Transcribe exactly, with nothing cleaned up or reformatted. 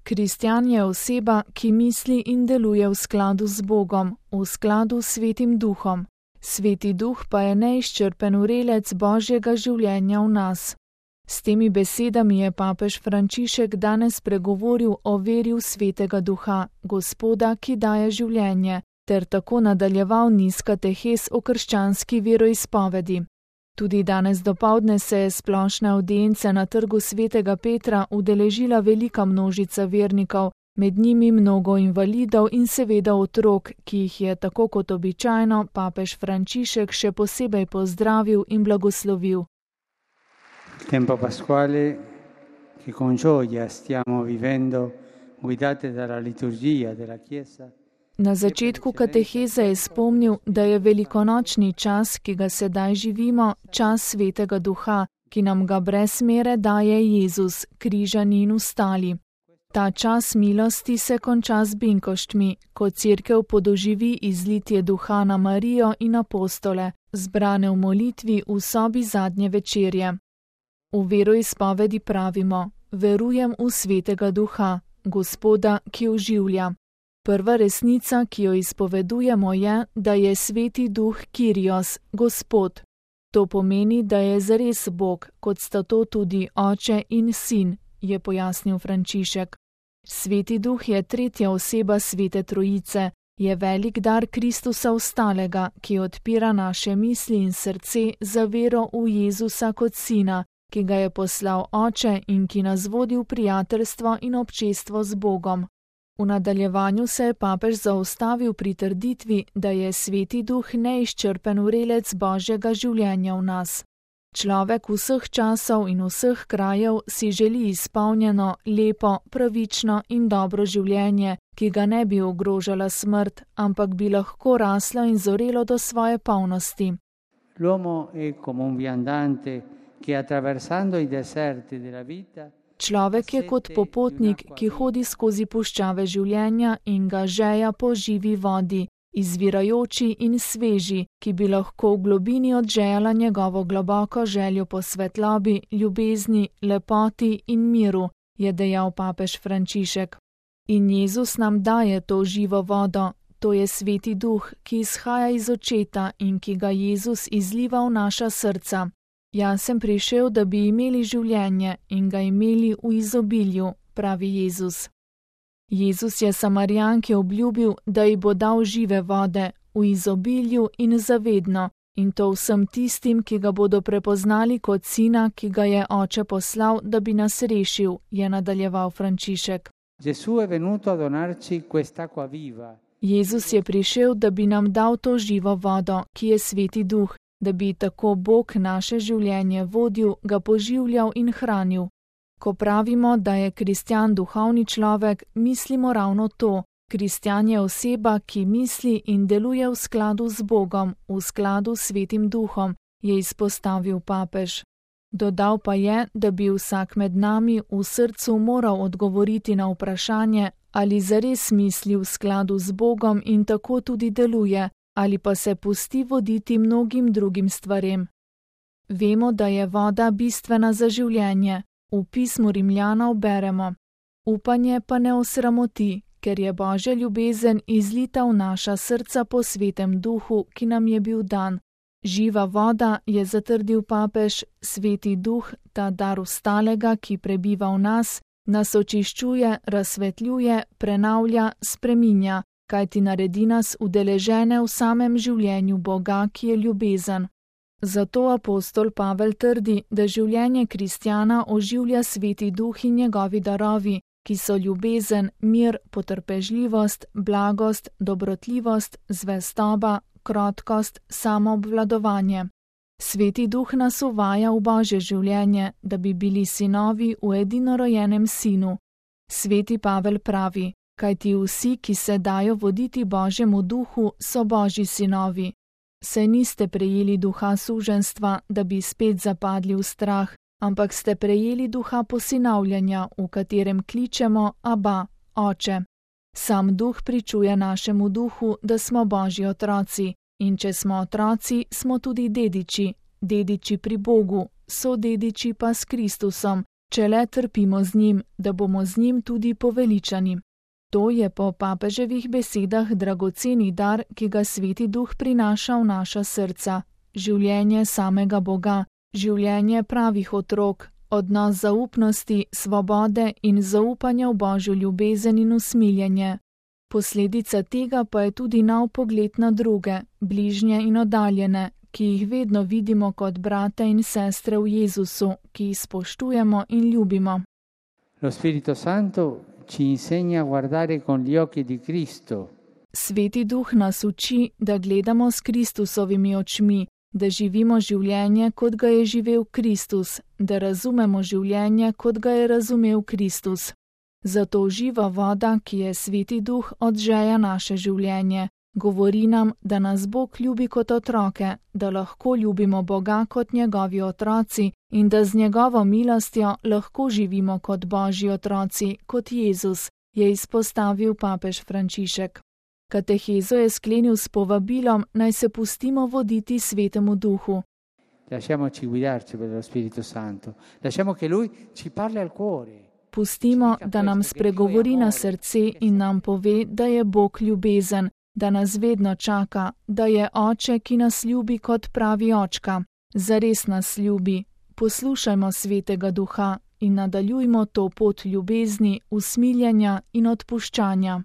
Kristjan je oseba, ki misli in deluje v skladu z Bogom, v skladu s Svetim Duhom. Sveti Duh pa je neizčrpen vrelec Božjega življenja v nas. S temi besedami je papež Frančišek danes pregovoril o veri v Svetega Duha, Gospoda, ki daje življenje, ter tako nadaljeval niz katehes o krščanski veroizpovedi. Tudi danes dopoldne se je splošne avdience na trgu Svetega Petra udeležila velika množica vernikov, med njimi mnogo invalidov in seveda otrok, ki jih je tako kot običajno papež Frančišek še posebej pozdravil in blagoslovil. Tempo pasquale che con gioia stiamo vivendo, guidate dalla liturgia della Chiesa. Na začetku kateheze je spomnil, da je velikonočni čas, ki ga sedaj živimo, čas Svetega Duha, ki nam ga brez mere daje Jezus, križani in ostali. Ta čas milosti se konča z binkoštmi, ko Cerkev podoživi izlitje Duha na Marijo in apostole, zbrane v molitvi v sobi zadnje večerje. V veroizpovedi pravimo: verujem v Svetega Duha, Gospoda, ki oživlja. Prva resnica, ki jo izpovedujemo, je, da je Sveti Duh Kyrios, Gospod. To pomeni, da je zares Bog, kot sta to tudi Oče in Sin, je pojasnil Frančišek. Sveti Duh je tretja oseba Svete Trojice, je velik dar Kristusa ostalega, ki odpira naše misli in srce za vero v Jezusa kot Sina, ki ga je poslal Oče in ki nas vodi v prijateljstvo in občestvo z Bogom. V nadaljevanju se je papež zaustavil pri trditvi, da je Sveti Duh neizčrpen vrelec Božjega življenja v nas. Človek vseh časov in vseh krajev si želi izpolnjeno, lepo, pravično in dobro življenje, ki ga ne bi ogrožala smrt, ampak bi lahko raslo in zorelo do svoje polnosti. L'uomo è come un viandante che attraversando i deserti della vita. Človek je kot popotnik, ki hodi skozi puščave življenja in ga žeja po živi vodi, izvirajoči in sveži, ki bi lahko v globini odžejala njegovo globoko željo po svetlobi, ljubezni, lepoti in miru, je dejal papež Frančišek. In Jezus nam daje to živo vodo, to je Sveti Duh, ki izhaja iz očeta in ki ga Jezus izliva v naša srca. Jaz sem prišel, da bi imeli življenje in ga imeli v izobilju, pravi Jezus. Jezus je Samarijanki obljubil, da ji bo dal žive vode, v izobilju in zavedno, in to vsem tistim, ki ga bodo prepoznali kot Sina, ki ga je Oče poslal, da bi nas rešil, je nadaljeval Frančišek. Jezus je prišel, da bi nam dal to živo vodo, ki je Sveti Duh, da bi tako Bog naše življenje vodil, ga poživljal in hranil. Ko pravimo, da je kristjan duhovni človek, mislimo ravno to. Kristjan je oseba, ki misli in deluje v skladu z Bogom, v skladu s Svetim Duhom, je izpostavil papež. Dodal pa je, da bi vsak med nami v srcu moral odgovoriti na vprašanje, ali zares misli v skladu z Bogom in tako tudi deluje, ali pa se pusti voditi mnogim drugim stvarem. Vemo, da je voda bistvena za življenje. V pismu Rimljanov beremo: upanje pa ne osramoti, ker je Božja ljubezen izlita v naša srca po Svetem Duhu, ki nam je bil dan. Živa voda, je zatrdil papež, Sveti Duh, ta dar ostalega, ki prebiva v nas, nas očiščuje, razsvetljuje, prenavlja, spreminja, kajti naredi nas udeležene v samem življenju Boga, ki je ljubezen. Zato apostol Pavel trdi, da življenje kristjana oživlja Sveti Duh in njegovi darovi, ki so ljubezen, mir, potrpežljivost, blagost, dobrotljivost, zvestoba, krotkost, samoobvladovanje. Sveti Duh nas uvaja v Božje življenje, da bi bili sinovi v edinorojenem Sinu. Sveti Pavel pravi: kajti vsi, ki se dajo voditi Božjemu Duhu, so Božji sinovi. Se niste prejeli duha suženjstva, da bi spet zapadli v strah, ampak ste prejeli duha posinavljanja, v katerem kličemo Aba, Oče. Sam Duh pričuje našemu duhu, da smo Božji otroci, in če smo otroci, smo tudi dediči, dediči pri Bogu, sodediči pa s Kristusom, če le trpimo z njim, da bomo z njim tudi poveličani. To je po papeževih besedah dragoceni dar, ki ga Sveti Duh prinaša v naša srca, življenje samega Boga, življenje pravih otrok, odnos zaupnosti, svobode in zaupanja v Božjo ljubezen in usmiljenje. Posledica tega pa je tudi nov pogled na druge, bližnje in oddaljene, ki jih vedno vidimo kot brate in sestre v Jezusu, ki jih spoštujemo in ljubimo. Lo Spirito Santo ci insegna a guardare con gli occhi di Cristo. Sveti Duh nas uči, da gledamo s Kristusovimi očmi, da živimo življenje, kot ga je živel Kristus, da razumemo življenje, kot ga je razumel Kristus. Zato živa voda, ki je Sveti Duh, odžeja naše življenje. Govori nam, da nas Bog ljubi kot otroke, da lahko ljubimo Boga kot njegovi otroci in da z njegovo milostjo lahko živimo kot Božji otroci, kot Jezus, je izpostavil papež Frančišek. Katehezo je sklenil s povabilom, naj se pustimo voditi Svetemu Duhu. Lasciamoci guidarci dallo Spirito Santo. Lasciamo che lui ci parli al cuore. Pustimo, da nam spregovori na srce in nam pove, da je Bog ljubezen, da nas vedno čaka, da je Oče, ki nas ljubi kot pravi očka. Zares nas ljubi. Poslušajmo Svetega Duha in nadaljujmo to pot ljubezni, usmiljenja in odpuščanja.